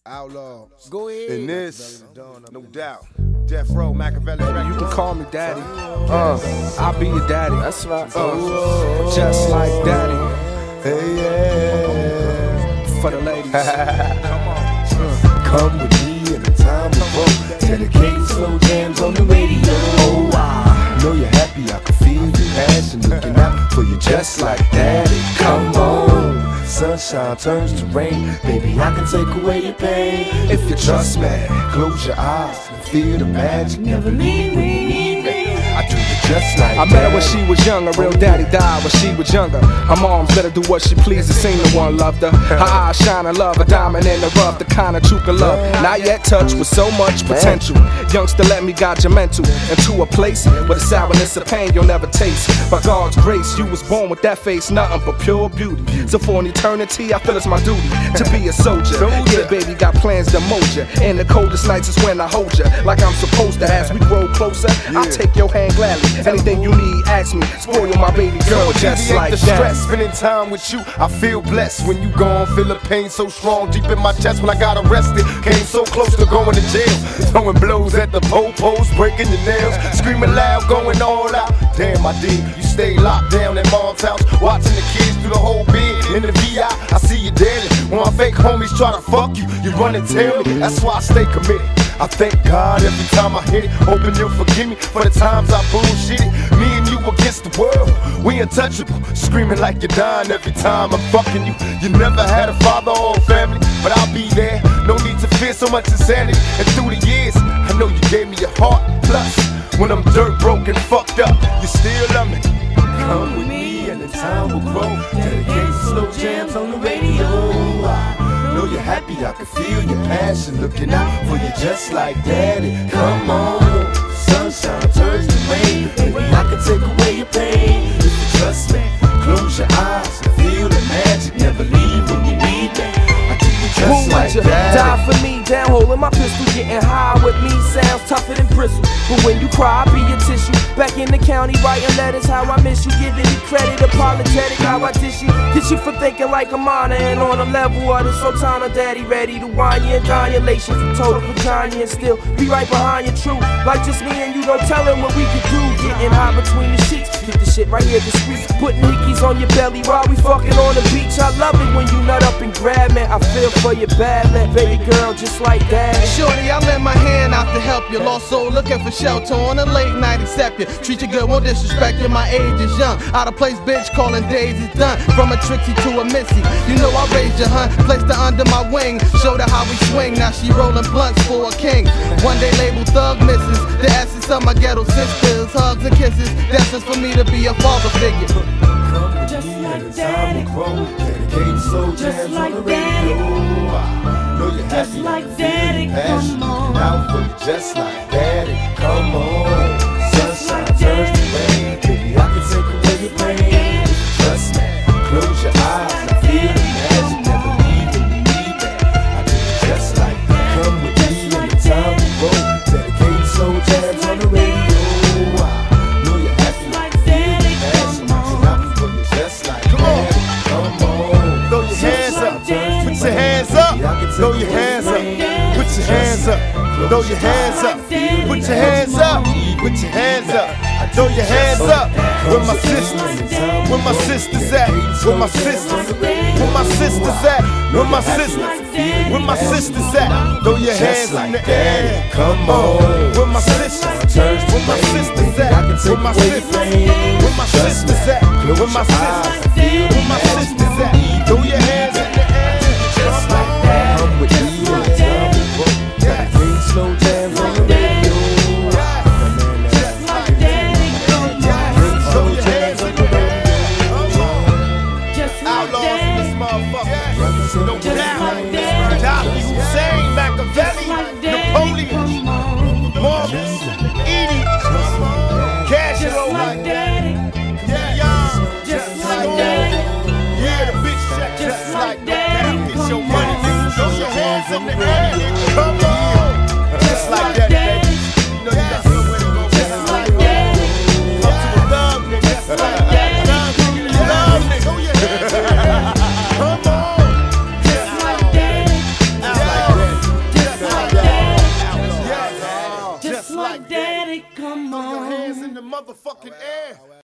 Outlaw. Go ahead. In this, no doubt. Death Row, Machiavelli. You can call me daddy. I'll be your daddy. That's right. Just like daddy. Hey, yeah. For the ladies. Come with me in the time of roll. Dedicated slow jams on the radio. Oh, I know you're happy. I can feel your passion looking out for you just like daddy. Come on. Sunshine turns to rain. Baby, I can take away your pain. If you trust me, close your eyes and feel the magic. Never leave me. I do you just like I met her when she was young. Her real daddy died when she was younger. Her mom's let her do what she pleases. Seen the one loved her. Her eyes shine and love. A diamond in the rough. The kind of true can love. Not yet touched with so much potential. Youngster, let me guide your mental into a place where the sourness of pain you'll never taste. By God's grace, you was born with that face, nothing but pure beauty. So for an eternity, I feel it's my duty to be a soldier. Yeah, baby, got plans to mold ya. In the coldest nights is when I hold ya like I'm supposed to. As we grow closer, I'll take your hand gladly. Anything you need, ask me. Spoil my baby girl just like the that. stress, spending time with you, I feel blessed. When you gone, feel the pain so strong deep in my chest. When I got arrested, came so close to going to jail. Throwing blows at the po-pos, breaking your nails, screaming loud, going all out. Damn, I did. You stay locked down at mom's house, watching the kids through the whole bid. In the VI, I see you daily. When my fake homies try to fuck you, you run and tell me. That's why I stay committed. I thank God every time I hit it. Hoping you'll forgive me for the times I bullshitted. Me and you against the world, we untouchable. Screaming like you're dying every time I'm fucking you. You never had a father or a family, but I'll be there. No need to fear so much insanity. And through the years, I know you gave me your heart. Plus, when I'm dirt broke and fucked up, you still love me. Come with me and the time will grow. Dedicated slow jams on the radio. I know you're happy, I can feel your passion looking out for you just like daddy. Come on, sunshine turns to rain. Baby, I can take away your pain. If you trust me, close your eyes and feel the magic. Never leave when you need me. I do you just like daddy. Die for me, down holding my pistol, getting high with me sounds tougher than bristle. But when you cry, I'll be your tissue. Back in the county, writing letters, how I miss you. Giving you credit, apologetic, how I dish you. Get you for thinking like a minor, and on a level of the Sultana daddy, ready to wine you and dine you. Lation from total vagina and still be right behind you, true. Like just me and you, don't tell him what we can do. Getting high between the sheets, keep the shit right here discreet. Putting hickeys on your belly while we fucking on the beach. I love it when you nut up and grab me. I feel for your bad lip, baby girl, just like that. Shorty, I lend my hand out to help you. Lost soul looking for shelter on a late night, accept you. Treat you good, won't disrespect you. My age is young. Out of place, bitch, calling days is done. From a Trixie to a Missy, you know I raised your hun. Placed her under my wing, showed her how we swing. Now she rolling blunts for a king. One day label thug misses the essence of my ghetto sisters. Hugs and kisses, that's just for me to be a father figure. Just like daddy. Dedicated slow jams on the radio. Know you're Just happy, like daddy, come on. out for you just like daddy. Come on, sunshine turns to rain. Baby, I can take away your pain. Trust me, close your eyes and feel the magic. Never leave when you need me. I do you just like that. Come with me in the time we roll. Dedicated slow jams on the radio. I know you're happy, feel the passion. Out for you just like daddy. Come on, throw your hands up, put your hands up. Throw your hands up, put your hands up, throw your hands up, put your hands up, put your hands up, throw your hands up. Where my sisters, where my sisters at? Where my sisters, where my sisters at? Where my sisters, where my sisters at? Throw your hands in the air, come on. Where my sisters, where my sisters at? Where my sisters, where my sisters at? Where my sisters, where my sisters at? Throw your hands in the air, just like that. Come with me in the time we roll. Dedicated slow jams on the radio. Just like daddy, come on. Slow jams on the radio. Just like daddy. This motherfucker. No doubt. Dr. Hussein, Machiavelli, Napoleon, Morris, Edie, Cashio, just like daddy. Yeah, the bitch check just like daddy. Get your money, nigga. Throw your hands in the air. Come on. Just like that, baby. You know you got somewhere to go. Just like daddy. Come to the love, nigga. Just like daddy. Love, nigga. Throw your hands in the air. Come on. Just like daddy. motherfucking air.